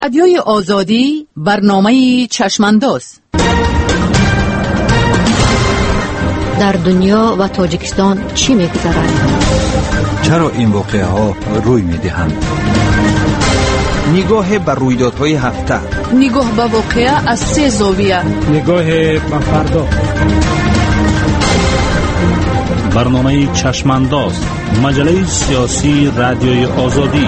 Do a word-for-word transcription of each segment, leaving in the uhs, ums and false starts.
رادیوی آزادی برنامه چشمانداز. در دنیا و تاجیکستان چی می‌گذرد؟ چرا این واقعه ها روی می‌دهند؟ نگاه بر رویدادهای هفته، نگاه به واقعه از سه زاویه، نگاه به فردا. برنامه چشمانداز، مجله سیاسی رادیوی آزادی.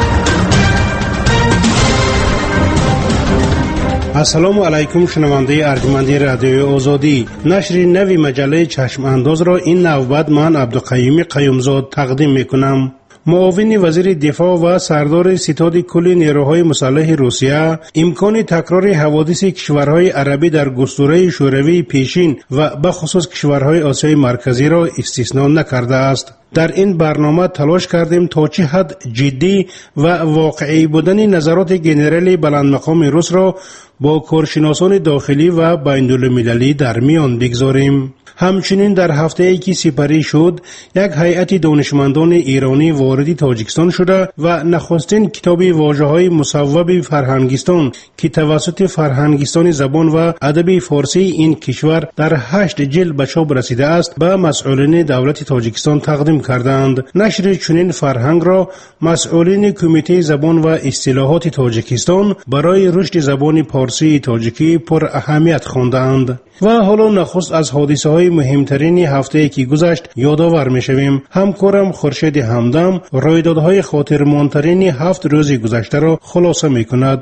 السلام علیکم شنونده ارجمند رادیوی آزادی. نشر نوی مجله چشم انداز را این نوبت من عبدالقیوم قیومزاد تقدیم میکنم. معاون وزیر دفاع و سردار ستاد کل نیروهای مسلح روسیه امکان تکرار حوادث کشورهای عربی در گستره شوروی پیشین و به خصوص کشورهای آسیای مرکزی را استثنا نکرده است. در این برنامه تلاش کردیم تا چه حد جدی و واقعی بودن نظرات گنرال بلند مقام روس را با کارشناسان داخلی و بین‌المللی در میان بگذاریم. همچنین در هفته ای که سپری شد، یک هیئت دانشمندان ایرانی وارد تاجیکستان شده و نخستین کتاب واژه‌های مصوب فرهنگستان که توسط فرهنگستان زبان و ادب فارسی این کشور در هشت جلد به چاپ رسیده است به مسئولین دولت تاجیکستان تقدیم کردند. نشر چنین فرهنگ را مسئولین کمیته زبان و اصطلاحات تاجیکستان برای رشد زبان فارسی تاجیکی پر اهمیت خواندند. و حالا نخست از حادثه های مهمترین هفته که گذشت یادآور میشویم. همکارم خورشید همدم رویدادهای خاطرماندترین هفت روز گذشته را خلاصه میکند.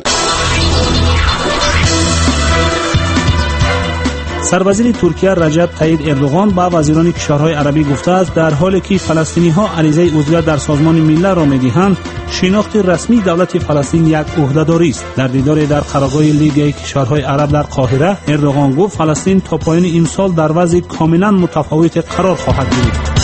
سروزیر ترکیه رجب طیب اردوغان با وزیران کشورهای عربی گفته است در حالی که فلسطینی‌ها عریضه عضویت در سازمان ملل را می‌دهند، شناخت رسمی دولت فلسطین یک عهده‌داری است. در دیداری در قرارگاه لیگ کشورهای عرب در قاهره، اردوغان گفت فلسطین تا پایان امسال در وضع کاملا متفاوت قرار خواهد گرفت.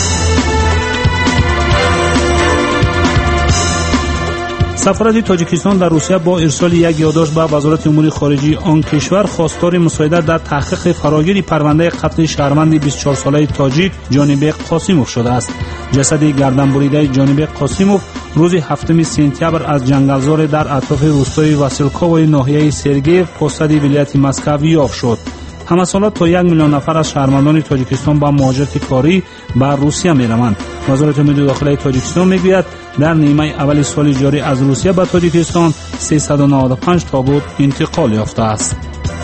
سفارت تاجیکستان در روسیه با ارسال یک یادداشت به وزارت امور خارجه آن کشور خواستار مساعدت در تحقیق فراگیر پرونده قتل شهروند بیست و چهار ساله تاجیک جانبه قاسیموف شده است. جسد گردنبریده جانبه قاسیموف روز هفتم سپتامبر از جنگلزار در اطراف روستای واسیلکوی ناحیه سرگیف پوستد ولایت مسکو یافت شد. همه ساله تا یک میلیون نفر از شهروندان تاجیکستان با مهاجرت کاری به روسیه میروند. وزارت امور داخلی تاجیکستان میگوید در نیمه اول سال جاری از روسیه به تاجیکستان سیصد و نود و پنج تابوت انتقال یافته است.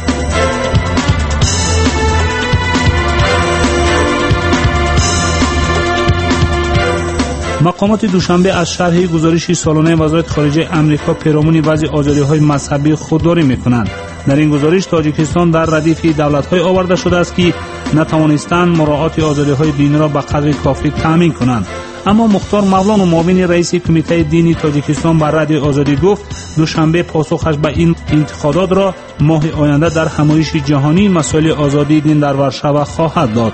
مقامات دوشنبه از شرح گزارش سالانه وزارت خارجه آمریکا پیرامون وضع آزادی‌های مذهبی خودداری می‌کنند. در این گزارش تاجیکستان در ردیف دولت‌های آورده شده است که نتوانستند مراعات آزادی‌های دینی را به قدر کافی تأمین کنند. اما مختار مولان و معاون رئیس کمیته دینی تاجیکستان بر رادیو آزادی گفت دوشنبه پاسخش به این انتقادات را ماه آینده در همایش جهانی مسائل آزادی دین در ورشو خواهد داد.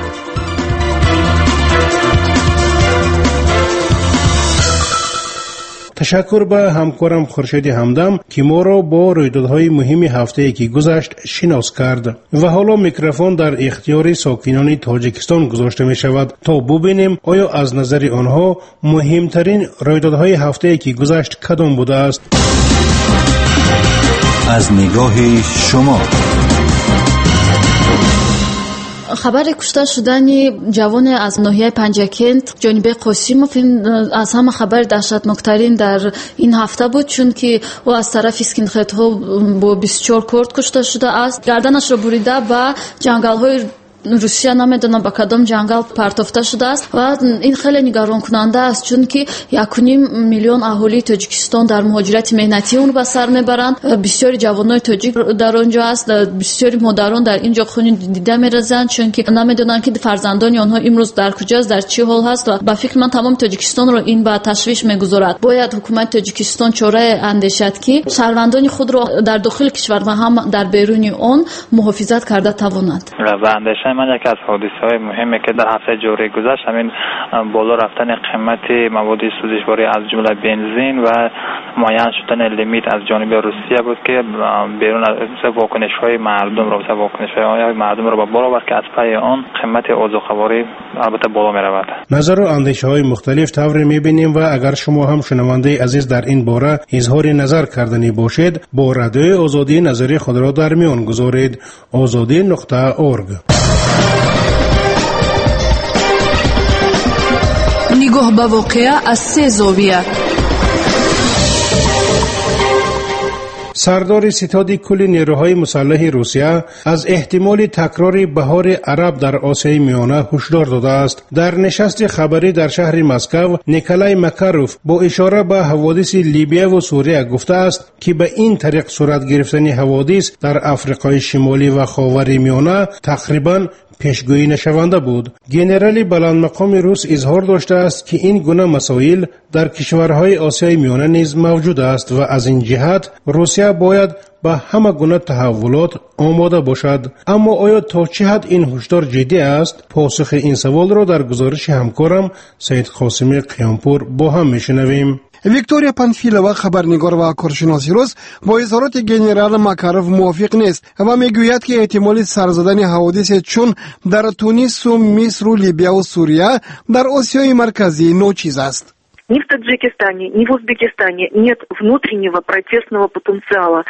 تشکر به همکارم خورشید همدم که ما را با رویدادهای مهم هفته که گذشت شناس کرد. و حالا میکروفون در اختیار ساکنان تاجیکستان گذاشته می شود تا ببینیم آیا از نظر آنها مهمترین رویدادهای هفته که گذشت کدام بوده است. از نگاه شما خبر کشته شدن جوان از ناحیه پنجکент جانبه قاسیموف از همه خبر دهشتناکترین در این هفته بود، چون که او از طرف اسکینخدها با بیست و چهار کرد کشته شده است. گردنش را بریده به جنگل‌های روسیه نمیدونم با کدام جنگل پرتافته شده است و این خیلی نگران کننده است، چون که یک و نیم میلیون اهالی تاجیکستان در مهاجرت مهنتی اون به سر میبرند. بسیاری جوانای تاجیک در اونجا است، بسیاری مادران در اینجا خون دیده میرزند، چون که نمیدونن که فرزندان آنها امروز در کجاست، در چه حال هست. و به فکر من تمام تاجیکستان رو این به تشویش میگذارد. باید حکومت تاجیکستان چاره اندیشد که شهروندان خود را در داخل کشور و هم در بیرون آن محافظت کرده تواند. من یکی از حادثه‌های مهمی که در هفته جاری گذشت همین بالا رفتن قیمت مواد سوزشواری از جمله بنزین و معین شدن لیمیت از جانب روسیه بود که بیرون از واکنش‌های مردم رو واکنش‌های مردم رو بالا آورد که از پای آن قیمت اوزوخواری البته بالا می‌رود. نظر و اندیشه‌های مختلف طوری می‌بینیم و اگر شما هم شنونده عزیز در این باره اظهار نظر کردنی باشید با رادیوی آزادی نظری خود را در میان گذارید. آزادی نقطه اورگ. نگاه به واقعه از سه زاویه. سردار ستاد کل نیروهای مسلح روسیه از احتمال تکرار بهار عرب در آسیای میانه هشدار داده است. در نشست خبری در شهر مسکو، نیکولای مکاروف با اشاره به حوادث لیبیا و سوریه گفته است که به این طریق صورت گرفتن حوادث در آفریقای شمالی و خاور میانه تقریباً پیشگویی نشونده بود. گنرال بلند مقام روس اظهار داشته است که این گونه مسائل در کشورهای آسیای میانه نیز موجود است و از این جهت روسیه باید به همه گونه تحولات آماده باشد. اما آیا تا چه حد این هشدار جدی است؟ پاسخ این سوال را در گزارش همکارم سید قاسمی قیامپور با هم میشنویم. ویکتوریا پانفیلووا خبرنگار و کارشناس روس با اظهارات گنرال ماکاروف موافق نیست و میگوید که احتمال سر زدن حوادث چون در تونس و مصر و لیبیا و سوریه در آسیای مرکزی نوچیز است. Ни в Таджикистане, ни в Узбекистане нет внутреннего протестного потенциала.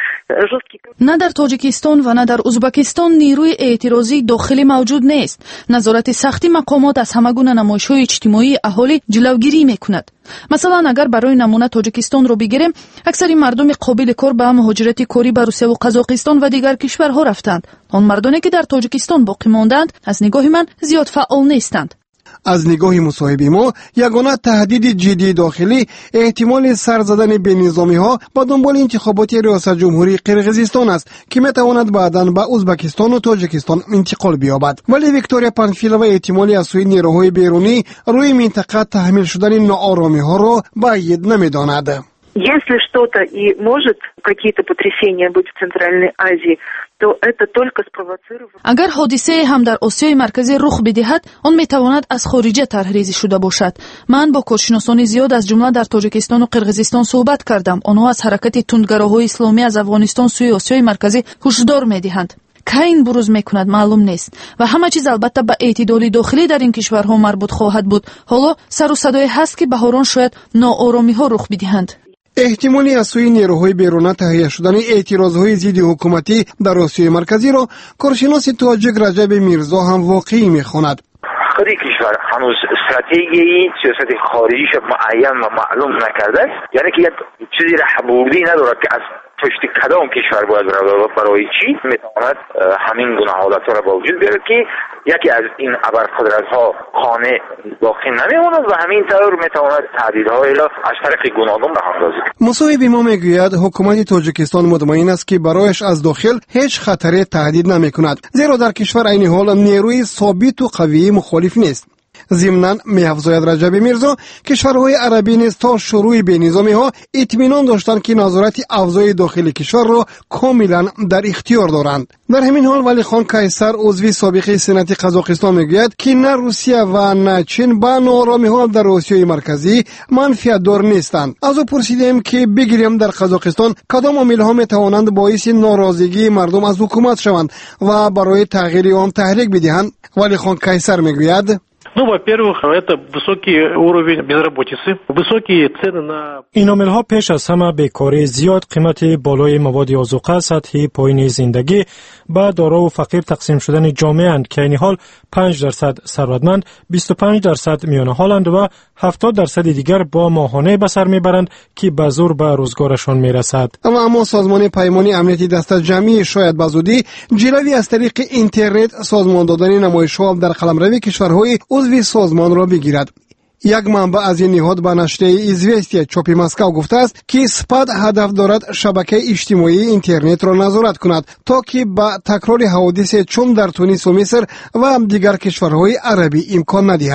نه در تاجیکستان و نه در ازبکستان نیروی اعتراضی داخلی موجود نیست. نظارت سختی مقامات از همه گونه نمایش‌های اجتماعی اهالی جلوگیری می‌کند. مثلا اگر برای نمونه تاجیکستان رو بگیریم، اکثر مردم قابل کار به مهاجرت کاری به روسیه و قزاقستان و دیگر کشورها رفتند. آن مردانی که در تاجیکستان باقی ماندند از نگاه من زیاد فعال نیستند. از نگاه مصاحبه ما یگانه تهدید جدی داخلی احتمال سر زدن به نظامی ها با دنبال انتخابات ریاست جمهوری قرقیزستان است که میتواند بعداً به ازبکستان و تاجیکستان انتقال بیابد. ولی ویکتوریا پانفیلووا احتمالی از سوی نیروهای بیرونی روی منطقه تحمیل شدن ناآرامی ها را بعید نمیداند. Если что-то и может какие-то потрясения быть в Центральной Азии, то это только спровоцировано. اگر حادثه هم در آسیای مرکزی رخ بدهد، آن میتواند از خارجه طرحریزی شده باشد. من با کارشناسان زیاد از جمله در تاجیکستان و قرقیزستان صحبت کردم. آنها از حرکت تندگراهای اسلامی از افغانستان سوی آسیای مرکزی هشدار میدهند. که این بروز میکند معلوم نیست و همه چیز البته به اعتدال داخلی در این کشورها مربوط خواهد بود. حالا سر و صدای هست که بهاران شاید ناآرامی ها رخ بدهند. احتمالی از سوی نیروهای بیرون تهیه شدن اعتراضهای ضد حکومتی در آسیای مرکزی را کارشناس تاجیک رجب میرزا هم واقعی میخواند. خیلی کشور هنوز استراتژی سیاست خارجیش معین و معلوم نکرده است، یعنی که یک چیزی رهبردی ندارد که از پشت کدام کشور باید برای چی میتواند همین گونه حالتها را با وجود بیارد که یکی از این ابرقدرت‌ها خانه باقی نمیماند و همین طور میتواند تهدیدهایی را از طریق گوناگون به هم اندازی کند. مصاحبه ما میگوید حکومت تاجیکستان مطمئن است که برایش از داخل هیچ خطری تهدید نمیکند، زیرا در کشور عین حال نیروی ثابت و قوی مخالف نیست. ضمناً می‌افزاید رجب میرزا کشورهای عربی نیز تا شروع بینظامی ها اطمینان داشتند که نظارت افزای داخلی کشور را کاملا در اختیار دارند. در همین حال ولی خان قیصر عضو سابق سنت قزاقستان میگوید که نه روسیه و نه چین با ناآرامی ها در آسیای مرکزی منفعت دار نیستند. از او پرسیدیم که بگیریم در قزاقستان کدام عامل ها میتوانند باعث ناراضگی مردم از حکومت شوند و برای تغییر آن تحریک بدهند. ولی خان قیصر میگوید Ну, во-первых, это высокий уровень безработицы, высокие цены на... این عامل‌ها پیش از همه بیکاری زیاد، قیمت بالای مواد آذوقه، سطح پایین زندگی با دارا و فقیر تقسیم شدن جامعه اند که این حال پنج درصد ثروتمند، بیست و پنج درصد میانه حالند و هفتاد درصد دیگر با ماهانه به سر میبرند که به زور به روزگارشان میرسد. اما اما سازمان پیمانی امنیتی دست جمعی شاید به زودی جلوی از طریق اینترنت سازمان دادن نمایش‌ها در قلمرو کشورهای عضو سازمان را بگیرد. یک منبع از این نهاد به نشریه ایزوستیا چاپی مسکو گفته است که سپاد هدف دارد شبکه اجتماعی اینترنت را نظارت کند تا که به تکرار حوادث چون در تونس و مصر و دیگر کشورهای عربی امکان ندهد.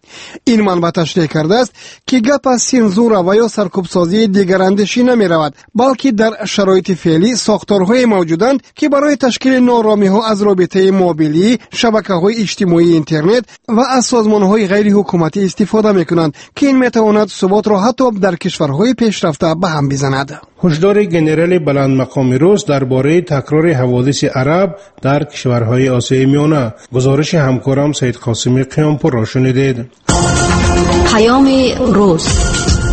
این منبع تشریح کرده است که گپ از سنزور و یا سرکوبسازی دیگراندیشی نمی رود، بلکه در شرایط فعلی ساختارهای موجودند که برای تشکیل نارامی ها از رابطه موبیلی، شبکه های اجتماعی اینترنت و از سازمان های غیر حکومتی استفاده می کنند که این می تواند ثبات را حتی در کشورهای پیشرفته به هم بزند. هشدار گنرال بلند مقام روس درباره تکرار حوادث عرب در کشورهای آسیای میانه. گزارش همکارم سید قاسمی قیامپور را شنیدید. پیام روز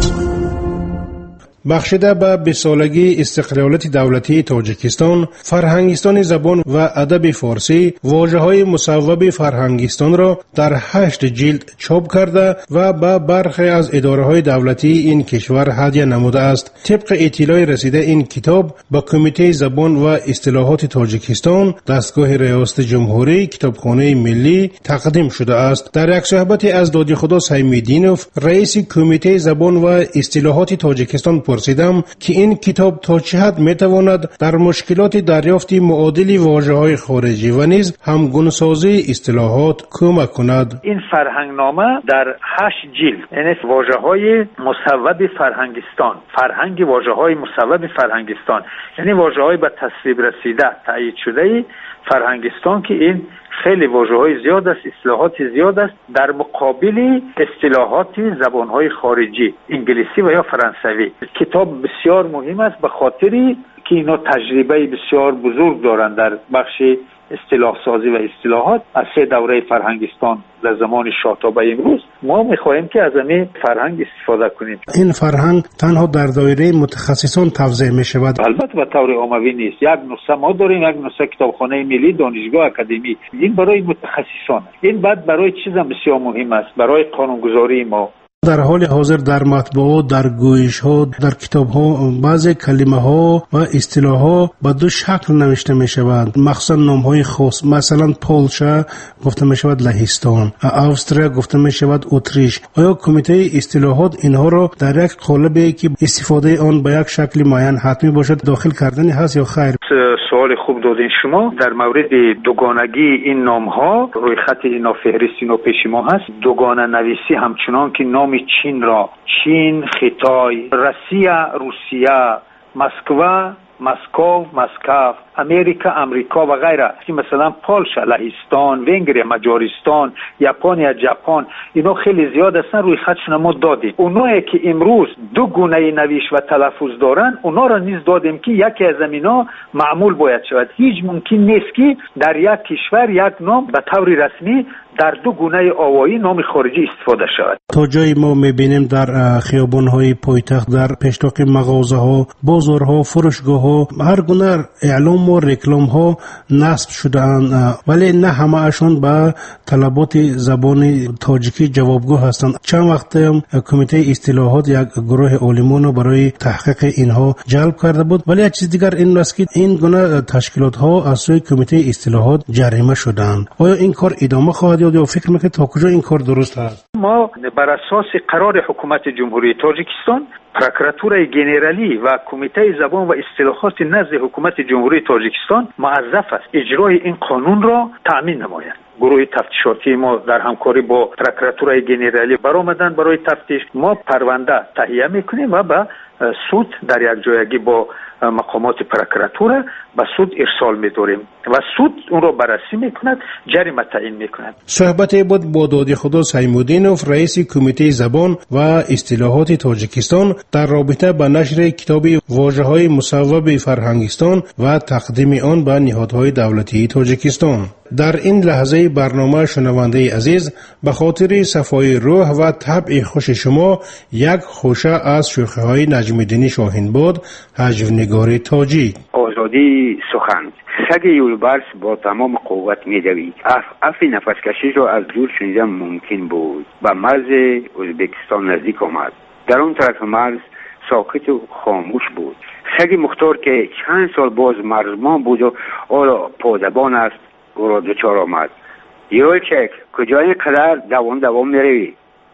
بخشیده به بیست سالگی استقلالیت دولتی تاجیکستان، فرهنگستان زبان و ادب فارسی واژه‌های مصوب فرهنگستان را در هشت جلد چاپ کرده و به برخی از اداره‌های دولتی این کشور هدیه نموده است. طبق اطلاع رسیده این کتاب به کمیته زبان و اصطلاحات تاجیکستان، دستگاه ریاست جمهوری کتابخانه ملی تقدیم شده است. در یک صحبت از دادی خدا سیمیدینوف، رئیس کمیته زبان و اصطلاحات تاجیکستان پرسیدم که این کتاب تا چه حد میتواند در مشکلات دریافت معادل واژه‌های خارجی و نیز همگونسازی اصطلاحات کمک کند. این فرهنگنامه در هشت جلد، یعنی واژه‌های مصوب فرهنگستان، فرهنگ واژه‌های مصوب فرهنگستان، یعنی واژه‌های به تصویب رسیده تایید شده فرهنگستان که این خیلی واژه‌های زیاد است، اصطلاحات زیاد است در مقابل اصطلاحات زبان‌های خارجی، انگلیسی و یا فرانسوی. کتاب بسیار مهم است به خاطری که اینا تجربه بسیار بزرگ دارند در بخش اصطلاح سازی و اصطلاحات از سه دوره فرهنگستان در زمان شاه تا به امروز. ما می‌خواهیم که از این فرهنگ استفاده کنیم. این فرهنگ تنها در دایره متخصصان توزیع می‌شود. البته به طور عمومی نیست. یک نسخه ما داریم، یک نسخه کتابخانه ملی، دانشگاه اکادمی. این برای متخصصان. این بعد برای چیز هم بسیار مهم است، برای قانونگذاری ما. در حال حاضر در مطبوعات، در گویش ها، در کتاب ها بعضی کلمه ها و اصطلاح ها به دو شکل نوشته می شود، مخصوصا نام های خاص. مثلا پولشا گفته می شود لهستان، استریا گفته می شود اتریش. آیا کمیته اصطلاحات اینها را در یک قالبی که استفاده آن به یک شکل معین حتمی باشد داخل کردن هست یا خیر؟ سوال خوب دادین شما. در مورد دوگانگی این نام ها روی خط اینا فهرست اینا پیش ما هست. دوگانه نویسی همچنان که نام چین را چین، خیتای، روسیه، روسیه، مسکو، مسکو، مسکو، امریکا، امریکا و غیره. که مثلا پولشا، لهستان، ونگریا، مجارستان، ژاپن، ژاپن، اینا خیلی زیاد هستن روی خطشون ما دادیم. اونایی که امروز دو گونه نویش و تلفظ دارن اونا را نیز دادیم که یکی از اینا معمول باید شود. هیچ ممکن نیست که در یک کشور یک نام به طور رسمی در دو گونه آوایی نام خارجی استفاده شود. تا جایی ما میبینیم در خیابان‌های پایتخت، در پیشتاق مغازه‌ها، بازارها، فروشگاه‌ها، هر گونه اعلام و رکلام‌ها نصب شده‌اند، ولی نه همه‌شون به طلبات زبان تاجیکی جوابگو هستند. چند وقت هم کمیته اصطلاحات یک گروه عالمان برای تحقیق اینها جلب کرده بود، ولی یک چیز دیگر این است که این گونه تشکیلات‌ها از سوی کمیته اصطلاحات جریمه شدند. آیا این کار ادامه خواهد یا فکر میکنید تا کجا این کار درست است؟ ما بر اساس قرار حکومت جمهوری تاجیکستان، پروکراتورای گنرالی و کمیته زبان و اصطلاحات نزد حکومت جمهوری تاجیکستان موظف است اجرای این قانون را تأمین نمایند. گروه تفتیشاتی ما در همکاری با پروکراتورای گنرالی برآمدن برای تفتیش. ما پرونده تهیه میکنیم و به سود در یک جایگی با مقامات پروکراتور به سود ارسال می‌داریم و سود اون رو بررسی میکند، جریمه تعیین میکند. صحبت بود با دادی خدا سیمودینوف، رئیس کمیته زبان و اصطلاحات تاجیکستان در رابطه با نشر کتاب واژه‌های مصوب فرهنگستان و تقدیم آن به نهادهای دولتی تاجیکستان. در این لحظه برنامه شنونده عزیز، به خاطر صفای روح و طبع خوش شما یک خوشه از شوخی‌های نجم‌الدین شاهینباد، هجونگار تاجیک. آزادی سخن. سگ یولبرس با تمام قوت می‌دوید. اف اف نفس کشی را از دور شنیدن ممکن بود. به مرز ازبکستان نزدیک آمد. در اون طرف مرز ساکت و خاموش بود. سگ مختار که چند سال باز مرزمان بود و آلا پادبان است او را دچار آمد. یولچک کجا اینقدر دوام دوام میروی؟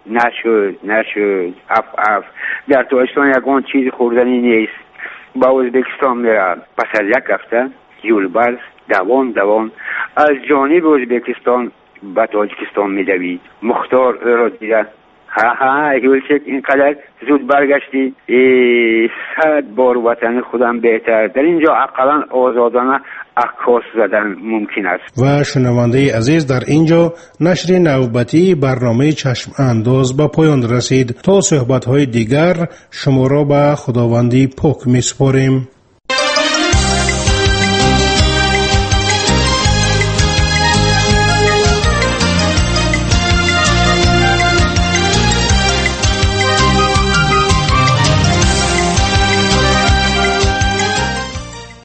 نشد نشد اف اف در تاجیکستان یگان چیز خوردنی نیست. با ازبکستان میرم. پس از یک هفته یولبرس دوان دوان از جانب ازبکستان به تاجیکستان میدوید. مختار را دیده ها ها یولچک اینقدر زود برگشتی، صد بار وطن خودم بهتر. در اینجا اقلا آزادانه عکاس زدن ممکن است. و شنونده عزیز، در اینجا نشر نوبتی برنامه چشم انداز به پایان رسید. تا صحبت های دیگر شما را به خداوندی پاک می سپاریم.